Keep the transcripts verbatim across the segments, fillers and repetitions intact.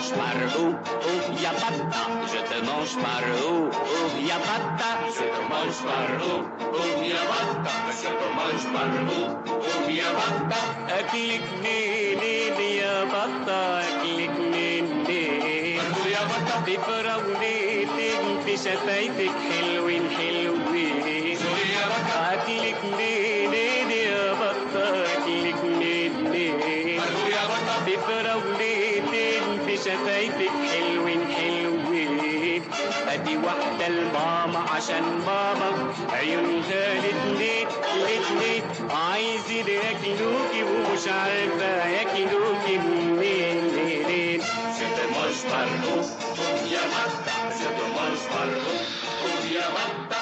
mange par où, où y a pas de temps. Je te mange par où, où y a pas de temps. Je te mange par où, où y a pas de temps. Je te mange par où, où y a pas de temps. أكلك منين يا بطة أكلك منين يا بطة بفراولتك بشفايفك حلوين حلوين يا بطة أكلك منين يا بطة أكلك منين يا بطة بفراولتك بشفايفك حلوين حلوين أدي واحدة لماما عشان ماما عيونها الاتنين الاتنين عايزين ياكلوكي ومش عارفة ياكلوكي منين منين. Je te mange par où, où y a bata. Je te mange par où, où y a bata.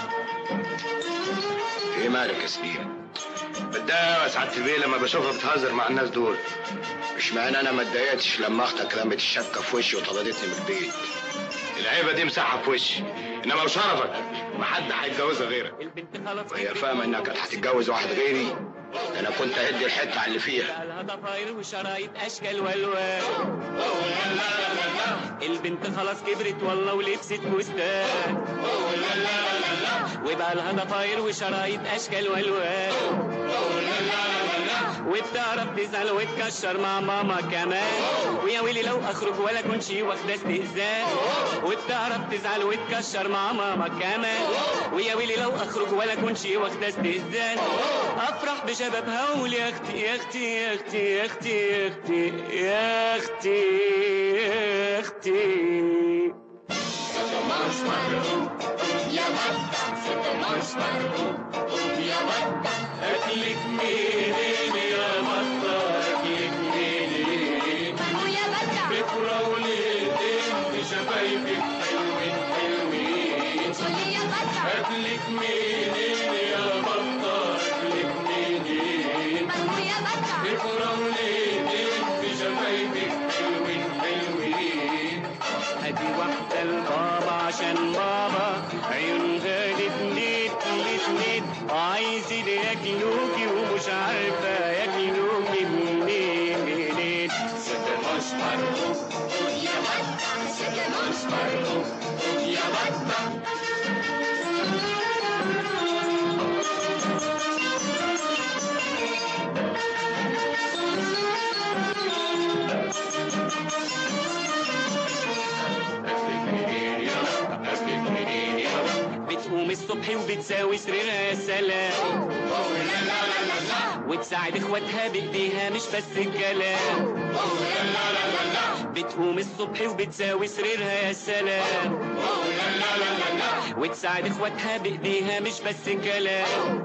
ايه مالك يا سليم؟ بتضايق يا سعادة البيه لما بشوفها بتهزر مع الناس دول. مش معنى انا ما اتضايقتش لما اختك رمت الشبكه في وشي وطردتني من البيت. العيبه دي مساحه في وشي، انما بشرفك ما حد هيتجوزها غيرك. وهي فاهمه انها كانت هتتجوز واحد غيري، انا كنت هدي الحته على اللي فيها. ضفاير وشرايط اشكال والوان. البنت خلاص كبرت والله ولبست فستان. وبقى لها ضفاير وشرايط اشكال والوان. وبتعرف تزعل وتكشر مع ماما كمان. ويا ويلي لو اخرج ولا كنش واخده استئذان. وبتعرف تزعل وتكشر مع ماما كمان. ويا ويلي لو اخرج ولا كنش واخده استئذان. افرح بشبابها وقول يا اختي يا اختي يا اختي يا اختي يا اختي يا اختي يا اختي. Je te mange par où, où y a bata. Je te mange par où, où y a bata. أكلك منين يا بطة أكلك منين يا بطة بفراولتك بشفايفك حلوين حلوين يا بطة. أكلك منين يا بطة أكلك منين يا بطة بفراولتك بشفايفك حلوين حلوين. أدي واحدة لبابا عشان بابا عيونها الاتنين الاتنين عايزين ياكلوكي ومش عارفة ياكلوكي منين منين. Je te mange par où, où y a bata. Je te mange par où, où y a bata. بتقوم الصبح وبتساوي سريرها يا سلام. وتساعد اخواتها بايديها مش بس الكلام. بتقوم الصبح وبتساوي سريرها يا سلام. وتساعد اخواتها بايديها مش بس الكلام.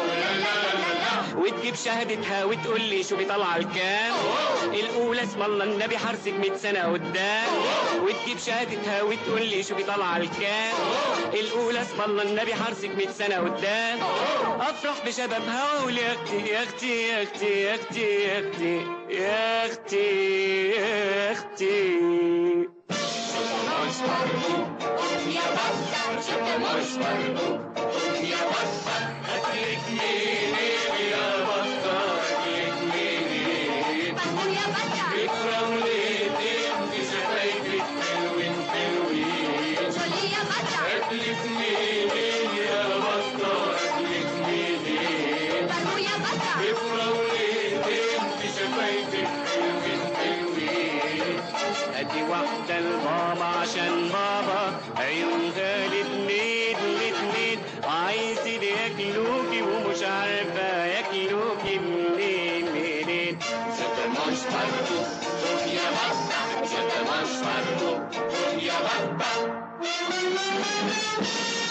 وتجيب شهادتها وتقول لي شوفي طالعه الكام. الاولى اسم الله النبي حرسك مية سنه قدام. وتجيب شهادتها وتقول لي شوفي طالعه الكام. الاولى اسم الله النبي حرسك مية سنه قدام. افرح بشبابها واقول يا اختي يا اختي يا اختي يا اختي يا اختي يا اختي يا اختي. Je te mange par où, où y a bata. Je te mange par où, où y a bata. أكلك منين يا بطة أكلك منين يا بطة بفراولتك بشفايفك حلوين حلوين يا بطة. أكلك منين يا بطة أكلك منين يا بطة بفراولتك بشفايفك حلوين حلوين. أدي واحدة لماما عشان بابا عيونها الاتنين الاتنين عايزين ياكلوكي ومش عارفة ياكلوكي منين منين. Je te mange par où, où y a bata. Je te mange par où, où y a bata.